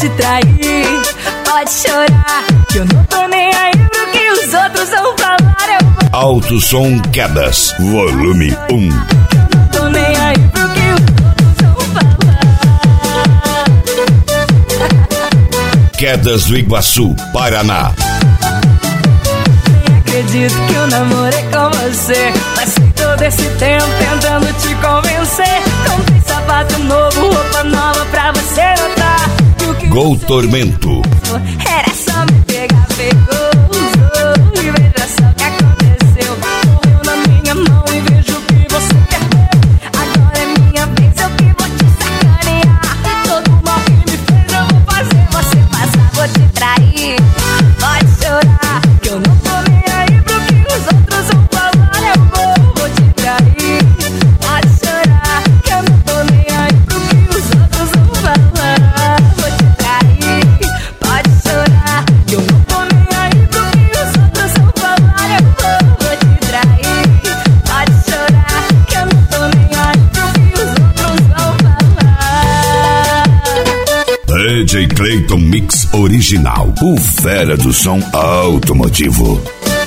te trair. Pode chorar, que eu não tô nem aí pro que os outros vão falar. Alto Som Quedas, volume 1. Eu não tô nem aí pro que os outros vão falar. Quedas do Iguaçu, Paraná. Nem acredito que eu namorei com você. Passei todo esse tempo tentando te convencer. Comprei sapato novo, roupa nova pra você notar. Gol Tormento. Era só me pegar, pegou, usou. E veja só o que aconteceu. Morreu na minha mão e vejo que você perdeu. Agora é minha vez, eu que vou te sacanear. Todo mal que me fez eu vou fazer você passar. Vou te trair, pode chorar, que eu não tô nem aí pro que os outros vão falar. Eu vou te trair, pode chorar, que eu não tô nem aí pro que os outros vão falar. DJ Clayton Mix Original, o fera do som automotivo.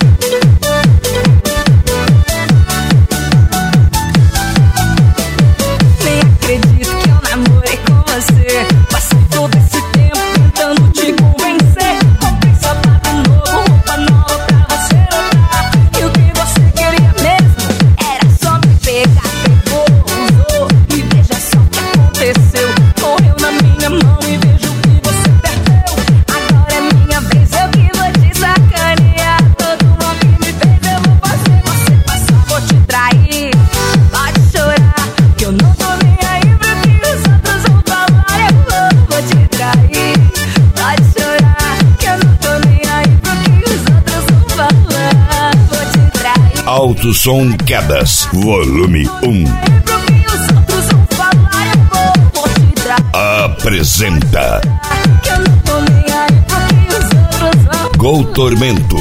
Nem acredito que eu namorei com você. Passei todo esse tempo tentando te convencer. Comprei sapato novo, roupa nova pra você notar. E o que você queria mesmo era só me pegar, pegou, usou. E veja só o que aconteceu. Correu na minha mão e vejo que você perdeu. Agora é minha vez, eu que vou te sacanear. Todo mal que me fez eu vou fazer você passar. Vou te trair, pode chorar, que eu não tô nem aí pro que os outros vão falar. Eu vou te trair, pode chorar, que eu não tô nem aí pro que os outros vão falar. Vou te trair. Alto Som Quedas, volume 1. Pro que os outros vão falar. Eu vou te trair. Apresenta Que eu não tô nem aí pro que os outros vão. Gol Tormento.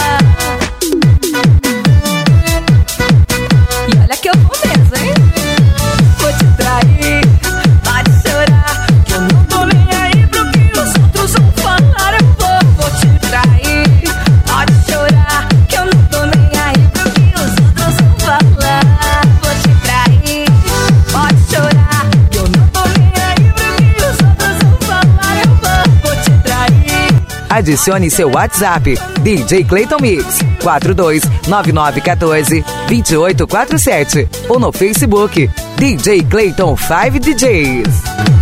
E olha que eu vou mesmo, hein? Vou te trair, pode chorar, que eu não tô nem aí pro que os outros vão falar. Eu vou te trair, pode chorar, que eu não tô nem aí pro que os outros vão falar. Vou te trair, pode chorar, que eu não tô nem aí pro que os outros vão falar. Eu vou te trair. Adicione seu WhatsApp, DJ Clayton Mix, 429914-2847. Ou no Facebook, DJ Clayton 5 DJs.